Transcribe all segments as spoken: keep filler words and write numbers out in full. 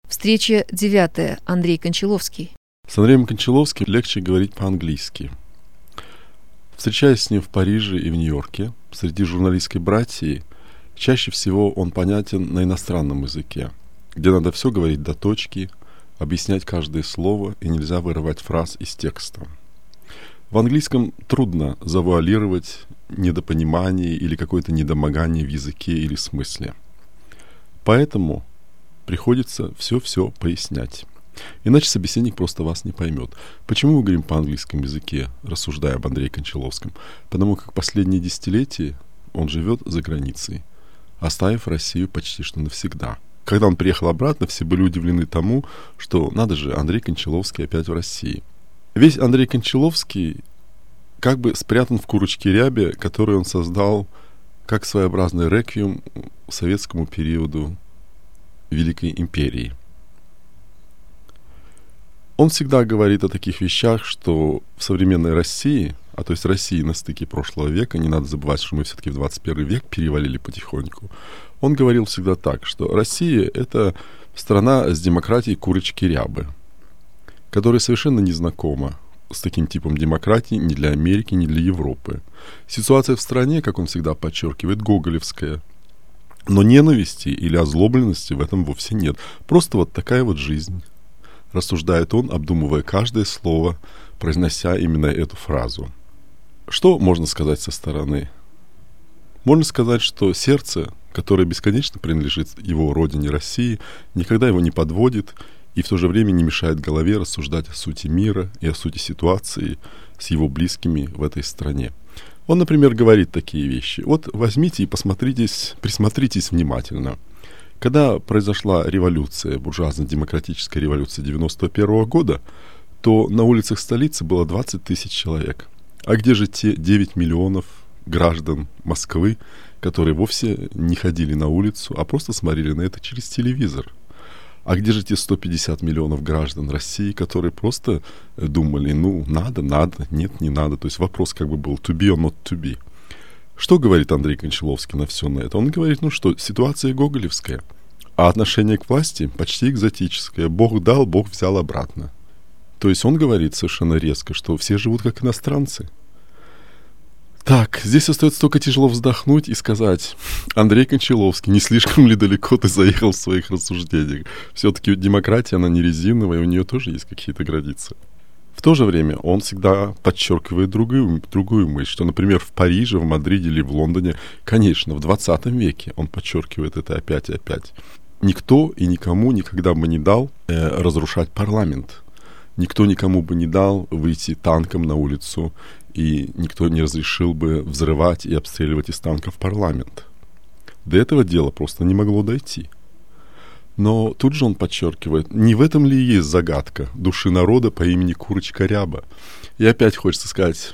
Встреча девятая. Андрей Кончаловский. С Андреем Кончаловским легче говорить по-английски. Встречаясь с ним в Париже и в Нью-Йорке, среди журналистской братьи, чаще всего он понятен на иностранном языке, где надо все говорить до точки, объяснять каждое слово и нельзя вырывать фраз из текста. В английском трудно завуалировать недопонимание или какое-то недомогание в языке или смысле. Поэтому приходится все-все пояснять. Иначе собеседник просто вас не поймет. Почему мы говорим по английскому языке, рассуждая об Андрее Кончаловском? Потому как последние десятилетия он живет за границей, оставив Россию почти что навсегда. Когда он приехал обратно, все были удивлены тому, что, надо же, Андрей Кончаловский опять в России. Весь Андрей Кончаловский как бы спрятан в курочке рябе, которую он создал как своеобразный реквием советскому периоду Великой империи. Он всегда говорит о таких вещах, что в современной России, а то есть России на стыке прошлого века, не надо забывать, что мы все-таки в двадцать первый век перевалили потихоньку, он говорил всегда так, что Россия — это страна с демократией курочки рябы, которая совершенно не знакома с таким типом демократии ни для Америки, ни для Европы. Ситуация в стране, как он всегда подчеркивает, гоголевская, но ненависти или озлобленности в этом вовсе нет. Просто вот такая вот жизнь. Рассуждает он, обдумывая каждое слово, произнося именно эту фразу. Что можно сказать со стороны? Можно сказать, что сердце, которое бесконечно принадлежит его родине России, никогда его не подводит и в то же время не мешает голове рассуждать о сути мира и о сути ситуации с его близкими в этой стране. Он, например, говорит такие вещи. Вот возьмите и посмотритесь, присмотритесь внимательно. Когда произошла революция, буржуазно-демократическая революция девяносто первого года, то на улицах столицы было двадцать тысяч человек. А где же те девять миллионов граждан Москвы, которые вовсе не ходили на улицу, а просто смотрели на это через телевизор? А где же те сто пятьдесят миллионов граждан России, которые просто думали, ну, надо, надо, нет, не надо. То есть вопрос как бы был to be or not to be. Что говорит Андрей Кончаловский на все на это? Он говорит, ну что, ситуация гоголевская, а отношение к власти почти экзотическое. Бог дал, Бог взял обратно. То есть он говорит совершенно резко, что все живут как иностранцы. Так, здесь остается только тяжело вздохнуть и сказать: Андрей Кончаловский, не слишком ли далеко ты заехал в своих рассуждениях? Все-таки демократия, она не резиновая, у нее тоже есть какие-то границы. В то же время он всегда подчеркивает другую, другую мысль, что, например, в Париже, в Мадриде или в Лондоне, конечно, в двадцатом веке, он подчеркивает это опять и опять, никто и никому никогда бы не дал э, разрушать парламент. Никто никому бы не дал выйти танком на улицу, и никто не разрешил бы взрывать и обстреливать из танков парламент. До этого дела просто не могло дойти. Но тут же он подчеркивает, не в этом ли и есть загадка души народа по имени Курочка Ряба. И опять хочется сказать: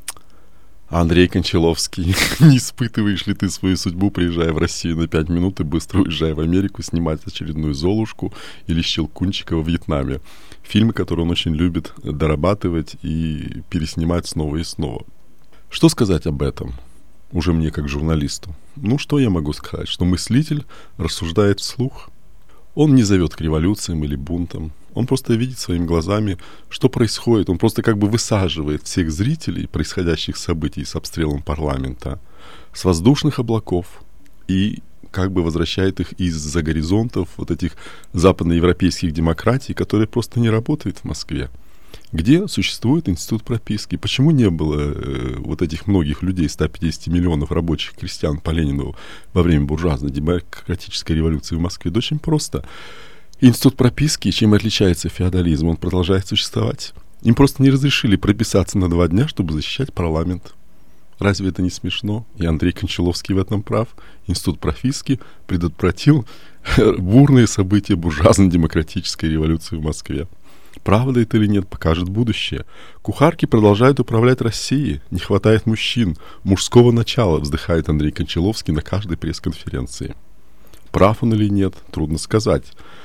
Андрей Кончаловский, не испытываешь ли ты свою судьбу, приезжая в Россию на пять минут и быстро уезжая в Америку снимать очередную «Золушку» или «Щелкунчика» во Вьетнаме? Фильмы, которые он очень любит дорабатывать и переснимать снова и снова. Что сказать об этом? Уже мне как журналисту. Ну, что я могу сказать? Что мыслитель рассуждает вслух. Он не зовет к революциям или бунтам. Он просто видит своими глазами, что происходит. Он просто как бы высаживает всех зрителей происходящих событий с обстрелом парламента с воздушных облаков и как бы возвращает их из-за горизонтов вот этих западноевропейских демократий, которые просто не работают в Москве, где существует институт прописки. Почему не было э, вот этих многих людей, ста пятидесяти миллионов рабочих крестьян по Ленину во время буржуазной демократической революции в Москве? Да очень просто. Институт прописки, чем отличается феодализм, он продолжает существовать. Им просто не разрешили прописаться на два дня, чтобы защищать парламент. Разве это не смешно? И Андрей Кончаловский в этом прав. Институт прописки предотвратил бурные события буржуазно-демократической революции в Москве. Правда это или нет, покажет будущее. Кухарки продолжают управлять Россией. Не хватает мужчин. Мужского начала, вздыхает Андрей Кончаловский на каждой пресс-конференции. Прав он или нет, трудно сказать.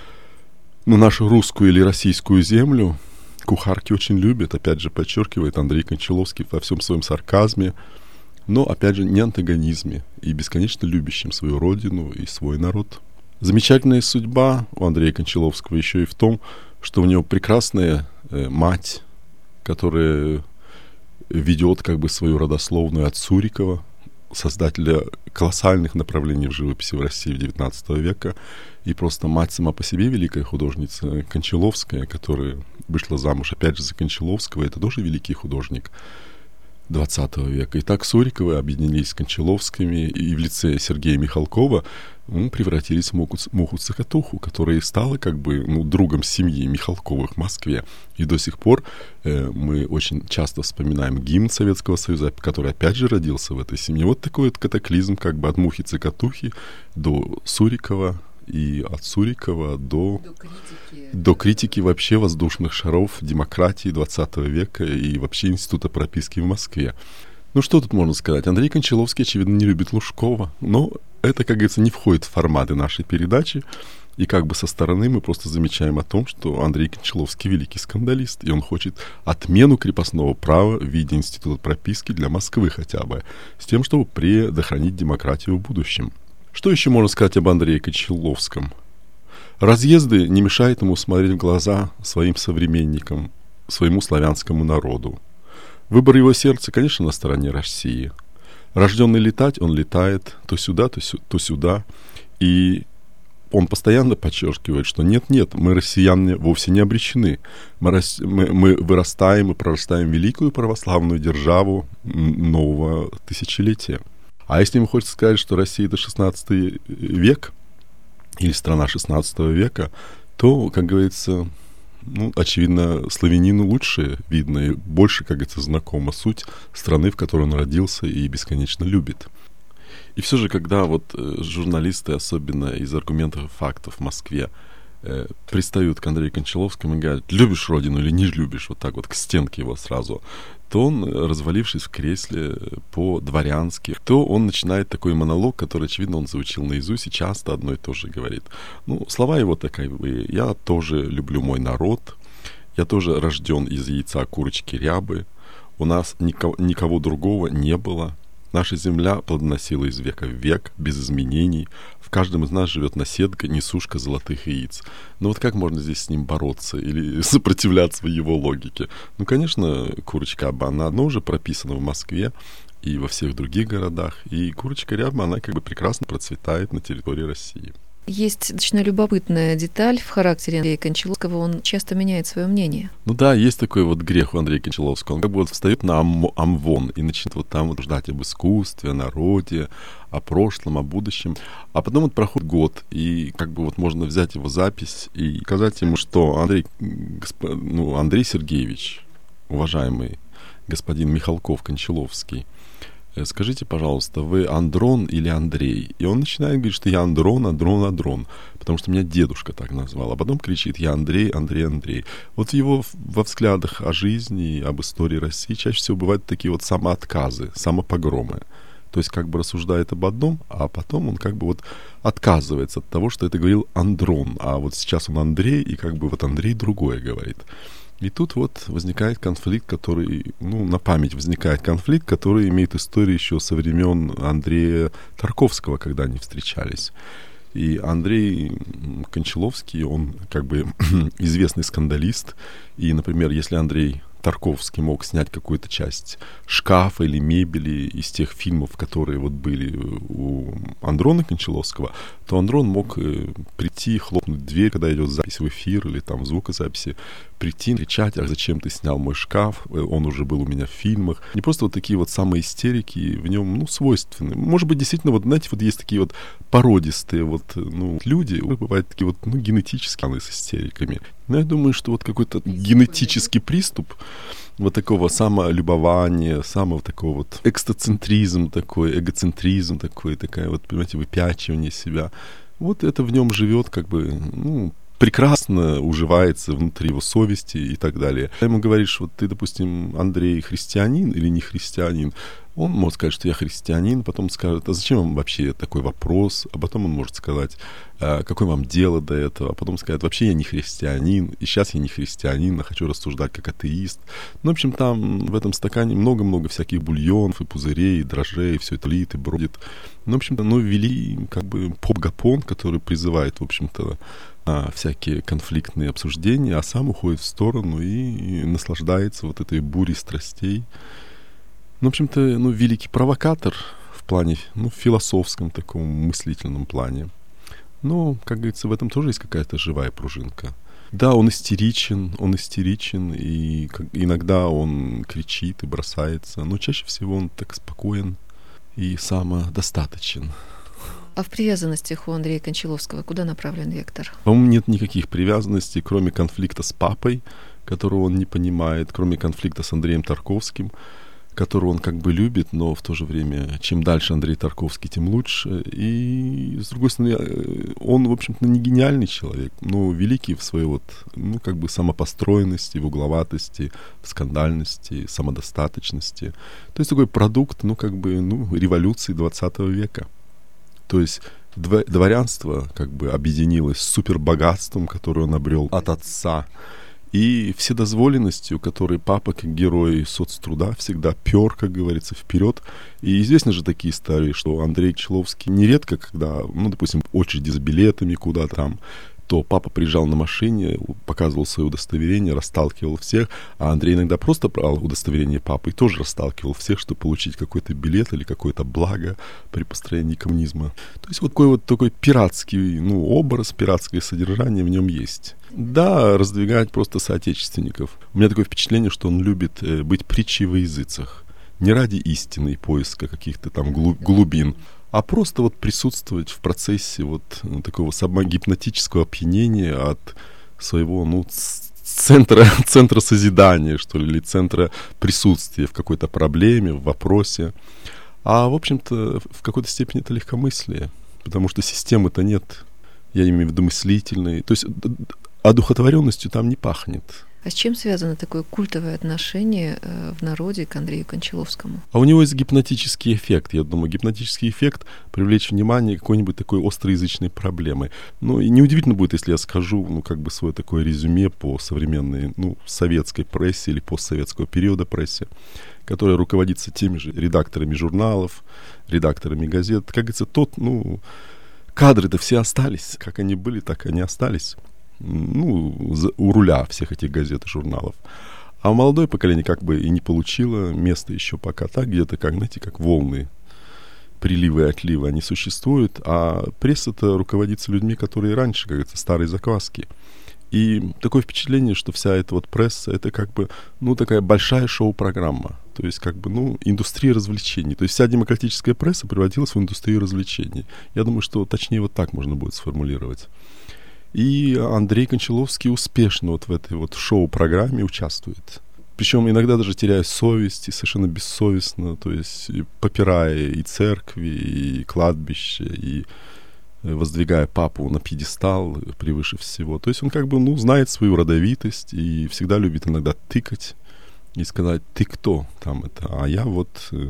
Но нашу русскую или российскую землю кухарки очень любят, опять же, подчеркивает Андрей Кончаловский во всем своем сарказме, но, опять же, не антагонизме и бесконечно любящим свою родину и свой народ. Замечательная судьба у Андрея Кончаловского еще и в том, что у него прекрасная э, мать, которая ведет как бы свою родословную от Сурикова, создателя колоссальных направлений в живописи в России в девятнадцатого века. И просто мать сама по себе великая художница Кончаловская, которая вышла замуж опять же за Кончаловского, это тоже великий художник двадцатого века. И так Суриковы объединились с Кончаловскими, и в лице Сергея Михалкова ну, превратились в Муху, Муху Цокотуху, которая стала как бы ну, другом семьи Михалковых в Москве. И до сих пор э, мы очень часто вспоминаем гимн Советского Союза, который опять же родился в этой семье. Вот такой вот катаклизм как бы от Мухи Цокотухи до Сурикова, и от Сурикова до, до, критики. до критики вообще воздушных шаров, демократии двадцатого века и вообще института прописки в Москве. Ну что тут можно сказать? Андрей Кончаловский, очевидно, не любит Лужкова, но это, как говорится, не входит в форматы нашей передачи. И как бы со стороны мы просто замечаем о том, что Андрей Кончаловский великий скандалист, и он хочет отмену крепостного права в виде института прописки для Москвы хотя бы, с тем, чтобы предохранить демократию в будущем. Что еще можно сказать об Андрее Кончаловском? Разъезды не мешают ему смотреть в глаза своим современникам, своему славянскому народу. Выбор его сердца, конечно, на стороне России. Рожденный летать, он летает то сюда, то, сю- то сюда. И он постоянно подчеркивает, что нет-нет, мы, россияне, вовсе не обречены. Мы, рас... мы, мы вырастаем и прорастаем великую православную державу нового тысячелетия. А если ему хочется сказать, что Россия — это шестнадцатый век, или страна шестнадцатого века, то, как говорится, ну, очевидно, славянину лучше видно и больше, как говорится, знакома суть страны, в которой он родился и бесконечно любит. И все же, когда вот э, журналисты, особенно из аргументов и фактов в Москве, э, пристают к Андрею Кончаловскому и говорят: любишь родину или не любишь, вот так вот к стенке его сразу, то он, развалившись в кресле по-дворянски, то он начинает такой монолог, который, очевидно, он заучил наизусть и часто одно и то же говорит. Ну, слова его таковые: я тоже люблю мой народ, я тоже рожден из яйца курочки рябы, у нас никого, никого другого не было. Наша земля плодоносила из века в век, без изменений. В каждом из нас живет наседка, несушка золотых яиц. Но вот как можно здесь с ним бороться или сопротивляться его логике? Ну, конечно, курочка Ряба, она одно уже прописана в Москве и во всех других городах. И курочка Ряба, она как бы прекрасно процветает на территории России. Есть достаточно любопытная деталь в характере Андрея Кончаловского. Он часто меняет свое мнение. Ну да, есть такой вот грех у Андрея Кончаловского. Он как бы вот встает на ам- Амвон и начинает вот там вот ждать об искусстве, о народе, о прошлом, о будущем. А потом вот проходит год, и как бы вот можно взять его запись и сказать ему, что Андрей, госп... ну, Андрей Сергеевич, уважаемый господин Михалков Кончаловский, скажите, пожалуйста, вы Андрон или Андрей? И он начинает говорить, что я Андрон, Андрон, Андрон, потому что меня дедушка так назвал. А потом кричит: я Андрей, Андрей, Андрей. Вот его во взглядах о жизни, об истории России чаще всего бывают такие вот самоотказы, самопогромы. То есть как бы рассуждает об одном, а потом он как бы вот отказывается от того, что это говорил Андрон. А вот сейчас он Андрей, и как бы вот Андрей другое говорит. И тут вот возникает конфликт, который, ну, на память возникает конфликт, который имеет историю еще со времен Андрея Тарковского, когда они встречались. И Андрей Кончаловский, он как бы известный скандалист. И, например, если Андрей Тарковский мог снять какую-то часть шкафа или мебели из тех фильмов, которые вот были у Андрона Кончаловского, то Андрон мог э, прийти, хлопнуть дверь, когда идет запись в эфир или там звукозаписи, прийти, кричать: а зачем ты снял мой шкаф, он уже был у меня в фильмах. Не просто вот такие вот самые истерики в нем, ну, свойственны. Может быть, действительно, вот, знаете, вот есть такие вот породистые вот, ну, люди, бывают такие вот, ну, генетические с истериками. Но я думаю, что вот какой-то генетический приступ вот такого самолюбования, самого такого вот экстоцентризм такой, эгоцентризм такой, такая вот, понимаете, выпячивание себя. Вот это в нем живет, как бы, ну, прекрасно уживается внутри его совести и так далее. Ему говоришь, вот ты, допустим, Андрей, христианин или не христианин, Он может сказать, что я христианин, потом скажет, а зачем вам вообще такой вопрос? А потом он может сказать, а какое вам дело до этого? А потом скажет, вообще я не христианин, и сейчас я не христианин, а хочу рассуждать как атеист. Ну, в общем, там в этом стакане много-много всяких бульонов, и пузырей, и дрожжей, и все это лит и бродит. Ну, в общем-то, ну, ввели как бы поп-гапон, который призывает, в общем-то, всякие конфликтные обсуждения, а сам уходит в сторону и, и наслаждается вот этой бурей страстей. Ну, в общем-то, ну, великий провокатор в плане, ну, философском таком мыслительном плане. Но, как говорится, в этом тоже есть какая-то живая пружинка. Да, он истеричен, он истеричен, и как, иногда он кричит и бросается, но чаще всего он так спокоен и самодостаточен. А в привязанностях у Андрея Кончаловского куда направлен вектор? По-моему, нет никаких привязанностей, кроме конфликта с папой, которого он не понимает, кроме конфликта с Андреем Тарковским, которого он как бы любит, но в то же время, чем дальше Андрей Тарковский, тем лучше. И, с другой стороны, он, в общем-то, не гениальный человек, но великий в своей вот, ну, как бы самопостроенности, в угловатости, в скандальности, самодостаточности. То есть такой продукт, ну, как бы, ну, революции двадцатого века. То есть дворянство как бы объединилось с супербогатством, которое он обрел от отца, и вседозволенностью, которой папа, как герой соцтруда, всегда пер, как говорится, вперед. И известны же такие истории, что Андрей Кончаловский нередко, когда, ну, допустим, очереди за билетами куда-то там, то папа приезжал на машине, показывал свое удостоверение, расталкивал всех, а Андрей иногда просто брал удостоверение папы и тоже расталкивал всех, чтобы получить какой-то билет или какое-то благо при построении коммунизма. То есть вот такой вот такой пиратский, ну, образ, пиратское содержание в нем есть. Да, раздвигать просто соотечественников. У меня такое впечатление, что он любит э, быть притчей во языцах. Не ради истины и поиска каких-то там глубин, а просто вот присутствовать в процессе вот такого самогипнотического опьянения от своего, ну, центра, центра созидания, что ли, или центра присутствия в какой-то проблеме, в вопросе. А, в общем-то, в какой-то степени это легкомыслие, потому что системы-то нет, я имею в виду мыслительной, то есть одухотворенностью там не пахнет. А с чем связано такое культовое отношение в народе к Андрею Кончаловскому? А у него есть гипнотический эффект. Я думаю, гипнотический эффект — привлечь внимание какой-нибудь такой остроязычной проблемы. Ну, и неудивительно будет, если я скажу, ну, как бы свое такое резюме по современной, ну, советской прессе или постсоветского периода прессе, которая руководится теми же редакторами журналов, редакторами газет. Как говорится, тот, ну, кадры-то все остались. Как они были, так они остались. Ну, у руля всех этих газет и журналов. А молодое поколение как бы и не получило места еще пока так, где-то, как, знаете, как волны, приливы и отливы, они существуют, а пресса-то руководится людьми, которые раньше, как говорится, старые закваски. И такое впечатление, что вся эта вот пресса, это как бы, ну, такая большая шоу-программа. То есть, как бы, ну, индустрия развлечений. То есть вся демократическая пресса превратилась в индустрию развлечений. Я думаю, что точнее вот так можно будет сформулировать. И Андрей Кончаловский успешно вот в этой вот шоу-программе участвует. Причем иногда даже теряя совесть и совершенно бессовестно, то есть попирая и церкви, и кладбище, и воздвигая папу на пьедестал превыше всего. То есть он как бы, ну, знает свою родовитость и всегда любит иногда тыкать и сказать: ты кто там это? А я вот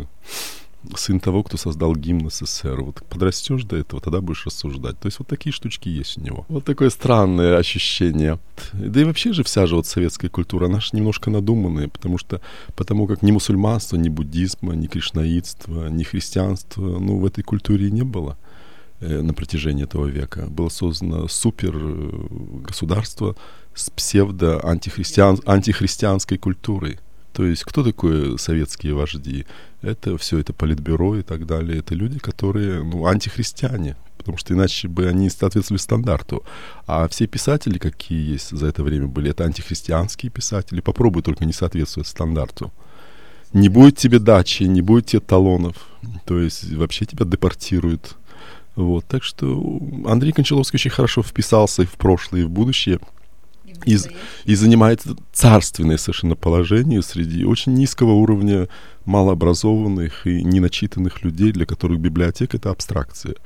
сын того, кто создал гимн СССР. Вот подрастешь до этого, тогда будешь рассуждать. То есть вот такие штучки есть у него. Вот такое странное ощущение. Да и вообще же вся же вот советская культура, она же немножко надуманная, потому что, потому как ни мусульманства, ни буддизма, ни кришнаитства, ни христианства, ну, в этой культуре и не было э, на протяжении этого века. Было создано супер государство с псевдо-антихристиан, антихристианской культурой. То есть кто такие советские вожди? Это все, это политбюро и так далее. Это люди, которые, ну, антихристиане, потому что иначе бы они соответствовали стандарту. А все писатели, какие есть за это время были, это антихристианские писатели. Попробуй только не соответствовать стандарту. Не будет тебе дачи, не будет тебе талонов. То есть вообще тебя депортируют. Вот. Так что Андрей Кончаловский очень хорошо вписался и в прошлое, и в будущее. И, и занимает царственное совершенно положение среди очень низкого уровня малообразованных и неначитанных людей, для которых библиотека — это абстракция.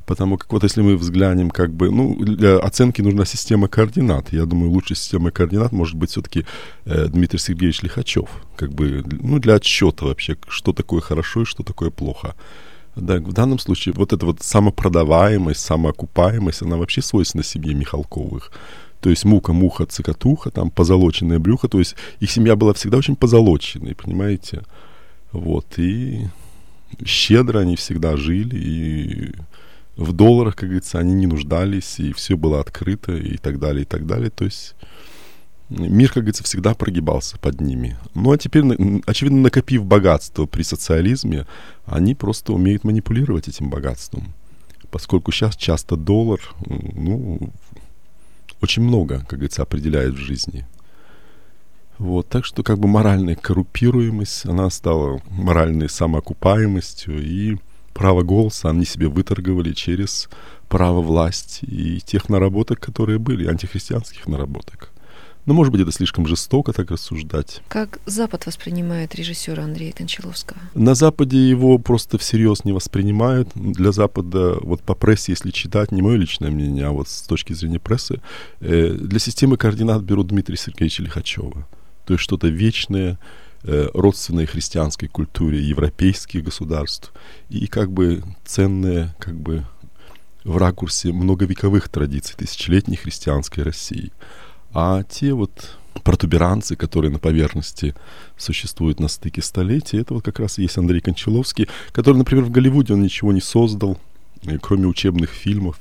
Потому как вот если мы взглянем, как бы, ну, для оценки нужна система координат. Я думаю, лучшей системой координат может быть все-таки э, Дмитрий Сергеевич Лихачев. Как бы, ну, для отсчета вообще, что такое хорошо и что такое плохо. Да, в данном случае вот эта вот самопродаваемость, самоокупаемость, она вообще свойственна семье Михалковых. То есть мука, муха, цикатуха, там позолоченное брюхо. То есть их семья была всегда очень позолоченной, понимаете? Вот, и щедро они всегда жили, и в долларах, как говорится, они не нуждались, и все было открыто, и так далее, и так далее. То есть мир, как говорится, всегда прогибался под ними. Ну, а теперь, очевидно, накопив богатство при социализме, они просто умеют манипулировать этим богатством. Поскольку сейчас часто доллар, ну, очень много, как говорится, определяет в жизни. Вот, так что как бы моральная коррумпируемость, она стала моральной самоокупаемостью, и право голоса они себе выторговали через право власти и тех наработок, которые были, антихристианских наработок. Но, может быть, это слишком жестоко так рассуждать. Как Запад воспринимает режиссера Андрея Кончаловского? На Западе его просто всерьез не воспринимают. Для Запада, вот по прессе, если читать, не мое личное мнение, а вот с точки зрения прессы, э, для системы координат берут Дмитрия Сергеевича Лихачева. То есть что-то вечное, э, родственное христианской культуре европейских государств и как бы ценное, как бы в ракурсе многовековых традиций тысячелетней христианской России. А те вот протуберанцы, которые на поверхности существуют на стыке столетий, это вот как раз и есть Андрей Кончаловский, который, например, в Голливуде он ничего не создал, кроме учебных фильмов.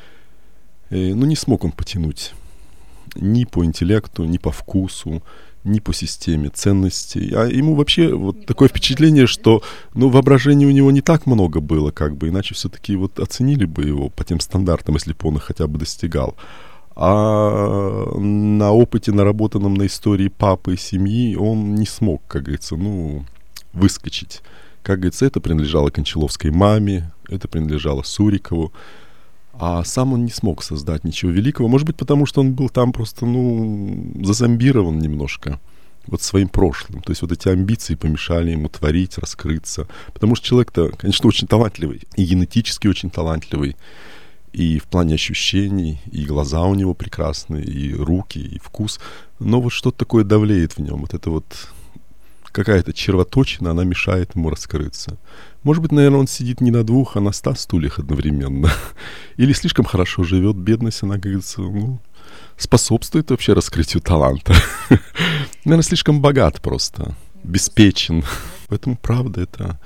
Ну, не смог он потянуть ни по интеллекту, ни по вкусу, ни по системе ценностей. А ему вообще вот такое впечатление, что ну, воображения у него не так много было, как бы, иначе все-таки вот оценили бы его по тем стандартам, если бы он их хотя бы достигал. А на опыте, наработанном на истории папы и семьи, он не смог, как говорится, ну, выскочить. Как говорится, это принадлежало Кончаловской маме, это принадлежало Сурикову. А сам он не смог создать ничего великого. Может быть, потому что он был там просто, ну, зазомбирован немножко вот своим прошлым. То есть вот эти амбиции помешали ему творить, раскрыться. Потому что человек-то, конечно, очень талантливый. И генетически очень талантливый. И в плане ощущений, и глаза у него прекрасные, и руки, и вкус. Но вот что-то такое давлеет в нем. Вот это вот какая-то червоточина, она мешает ему раскрыться. Может быть, наверное, он сидит не на двух, а на ста стульях одновременно. Или слишком хорошо живет, бедность, она, как говорится, ну, способствует вообще раскрытию таланта. Наверное, слишком богат просто, беспечен. Поэтому, правда, это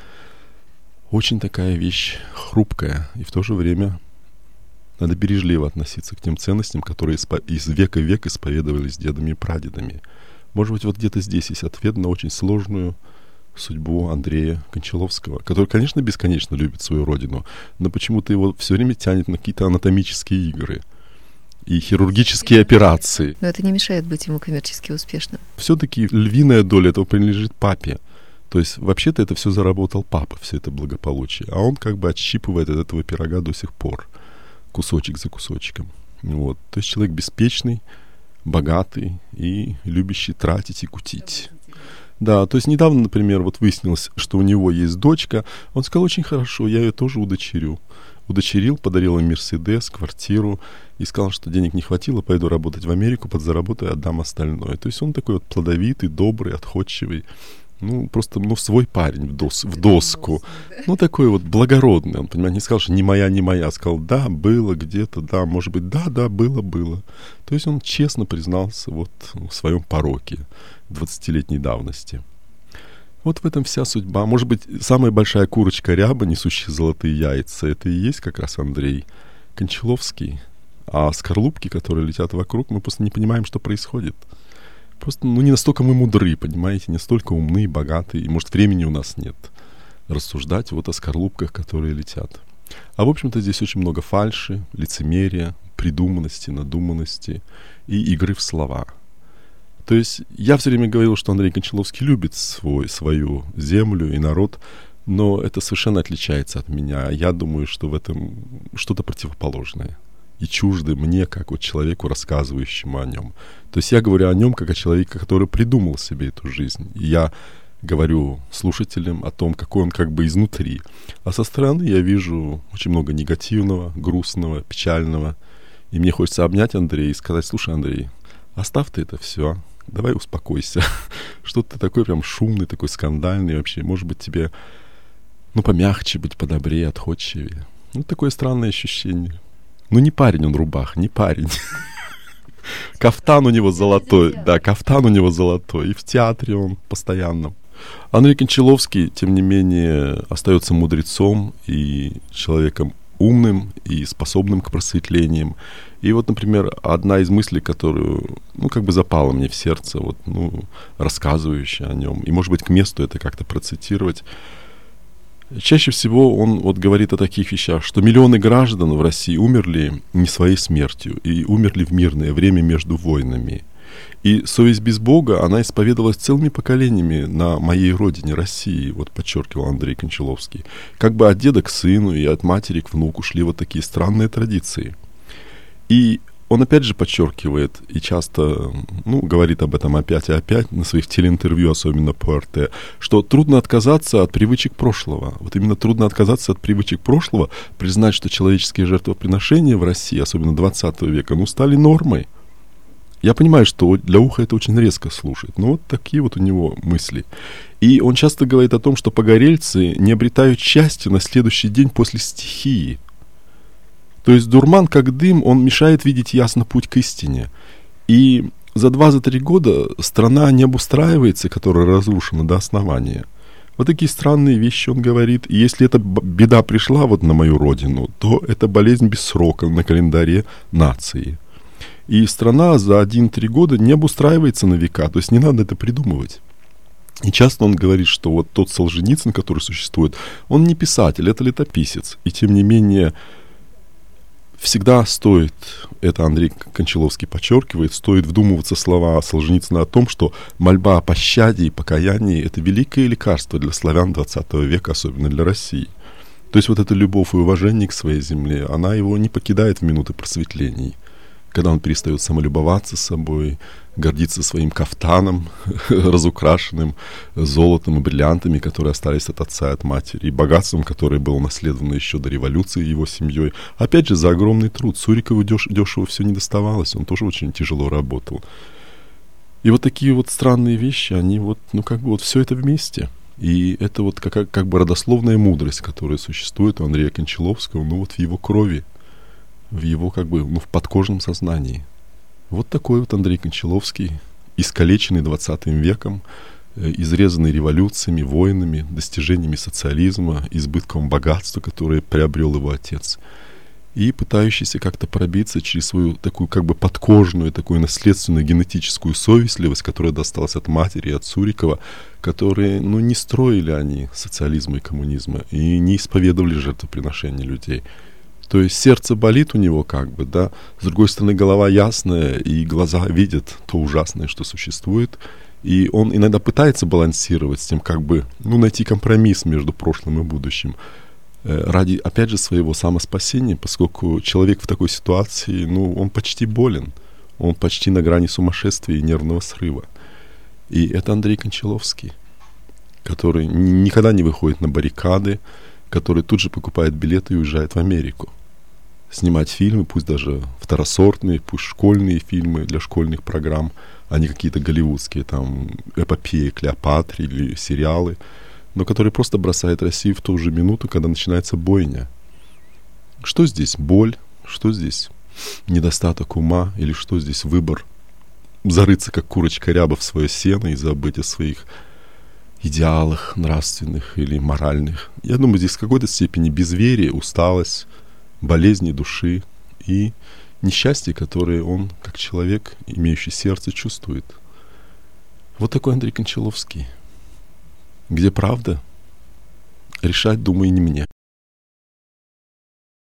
очень такая вещь хрупкая, и в то же время надо бережливо относиться к тем ценностям, которые из века в век исповедовались дедами и прадедами. Может быть, вот где-то здесь есть ответ на очень сложную судьбу Андрея Кончаловского, который, конечно, бесконечно любит свою родину, но почему-то его все время тянет на какие-то анатомические игры и хирургические операции. Но это не мешает быть ему коммерчески успешным. Все-таки львиная доля этого принадлежит папе. То есть, вообще-то, это все заработал папа, все это благополучие. А он как бы отщипывает от этого пирога до сих пор, кусочек за кусочком. Вот. То есть, человек беспечный, богатый и любящий тратить и кутить. Да, то есть недавно, например, вот выяснилось, что у него есть дочка. Он сказал, очень хорошо, я ее тоже удочерю. Удочерил, подарил им Мерседес, квартиру и сказал, что денег не хватило, пойду работать в Америку, подзаработаю, отдам остальное. То есть он такой вот плодовитый, добрый, отходчивый. Ну, просто, ну, свой парень в, дос, в доску. Ну, такой вот благородный. Он, понимаете, не сказал, что не моя, не моя. Сказал, да, было где-то, да, может быть, да, да, было, было. То есть он честно признался вот в своем пороке двадцатилетней давности. Вот в этом вся судьба. Может быть, самая большая курочка ряба, несущая золотые яйца, это и есть как раз Андрей Кончаловский. А скорлупки, которые летят вокруг, мы просто не понимаем, что происходит. Просто, ну, не настолько мы мудры, понимаете, не настолько умны, богатые, и, может, времени у нас нет рассуждать вот о скорлупках, которые летят. А, в общем-то, здесь очень много фальши, лицемерия, придуманности, надуманности и игры в слова. То есть я все время говорил, что Андрей Кончаловский любит свой, свою землю и народ, но это совершенно отличается от меня. Я думаю, что в этом что-то противоположное и чужды мне, как вот человеку, рассказывающему о нем. То есть я говорю о нем, как о человеке, который придумал себе эту жизнь. И я говорю слушателям о том, какой он как бы изнутри. А со стороны я вижу очень много негативного, грустного, печального. И мне хочется обнять Андрея и сказать: слушай, Андрей, оставь ты это все, давай успокойся. Что ты такой прям шумный, такой скандальный вообще. Может быть, тебе, ну, помягче быть, подобрее, отходчивее. Ну, такое странное ощущение. Ну, не парень он, Рубах, не парень. Кафтан у него золотой. Да, кафтан у него золотой. И в театре он постоянно. Андрей Кончаловский, тем не менее, остается мудрецом и человеком умным и способным к просветлениям. И вот, например, одна из мыслей, которую, ну, как бы запала мне в сердце, вот, ну, рассказывающая о нем, и, может быть, к месту это как-то процитировать. Чаще всего он вот говорит о таких вещах, что миллионы граждан в России умерли не своей смертью и умерли в мирное время между войнами. И совесть без Бога, она исповедовалась целыми поколениями на моей родине, России, вот подчеркивал Андрей Кончаловский. Как бы от деда к сыну и от матери к внуку шли вот такие странные традиции. И он опять же подчеркивает и часто, ну, говорит об этом опять и опять на своих телеинтервью, особенно по эр тэ, что трудно отказаться от привычек прошлого. Вот именно трудно отказаться от привычек прошлого, признать, что человеческие жертвоприношения в России, особенно двадцатого века, ну, стали нормой. Я понимаю, что для уха это очень резко слушать, но вот такие вот у него мысли. И он часто говорит о том, что погорельцы не обретают счастья на следующий день после стихии. То есть дурман, как дым, он мешает видеть ясно путь к истине. И за два-за три года страна не обустраивается, которая разрушена до основания. Вот такие странные вещи он говорит. И если эта беда пришла вот на мою родину, то это болезнь без срока на календаре нации. И страна за один-три года не обустраивается на века, то есть не надо это придумывать. И часто он говорит, что вот тот Солженицын, который существует, он не писатель, это летописец. И тем не менее, всегда стоит, это Андрей Кончаловский подчеркивает, стоит вдумываться в слова Солженицына о том, что мольба о пощаде и покаянии — это великое лекарство для славян двадцатого века, особенно для России. То есть вот эта любовь и уважение к своей земле, она его не покидает в минуты просветлений. Когда он перестает самолюбоваться собой, гордиться своим кафтаном, разукрашенным золотом и бриллиантами, которые остались от отца и от матери, и богатством, которое было унаследовано еще до революции его семьей. Опять же, за огромный труд. Сурикову деш- дешево все не доставалось, он тоже очень тяжело работал. И вот такие вот странные вещи, они вот, ну как бы вот все это вместе. И это вот как, как бы родословная мудрость, которая существует у Андрея Кончаловского, ну вот в его крови, в его как бы, ну, в подкожном сознании. Вот такой вот Андрей Кончаловский, искалеченный двадцатым веком, э, изрезанный революциями, войнами, достижениями социализма, избытком богатства, которое приобрел его отец, и пытающийся как-то пробиться через свою такую как бы подкожную, такую наследственную генетическую совестливость, которая досталась от матери и от Сурикова, которые, ну, не строили они социализма и коммунизма и не исповедовали жертвоприношения людей. То есть сердце болит у него как бы, да, с другой стороны голова ясная, и глаза видят то ужасное, что существует, и он иногда пытается балансировать с тем, как бы, ну, найти компромисс между прошлым и будущим, э, ради, опять же, своего самоспасения, поскольку человек в такой ситуации, ну, он почти болен, он почти на грани сумасшествия и нервного срыва. И это Андрей Кончаловский, который никогда не выходит на баррикады, который тут же покупает билеты и уезжает в Америку. Снимать фильмы, пусть даже второсортные, пусть школьные фильмы для школьных программ, а не какие-то голливудские, там, эпопеи Клеопатры или сериалы, но который просто бросает Россию в ту же минуту, когда начинается бойня. Что здесь боль, что здесь недостаток ума, или что здесь выбор зарыться, как курочка ряба, в свое сено и забыть о своих идеалах нравственных или моральных. Я думаю, здесь в какой-то степени безверие, усталость, болезни души и несчастье, которое он, как человек, имеющий сердце, чувствует. Вот такой Андрей Кончаловский. Где правда? Решать, думаю, не мне.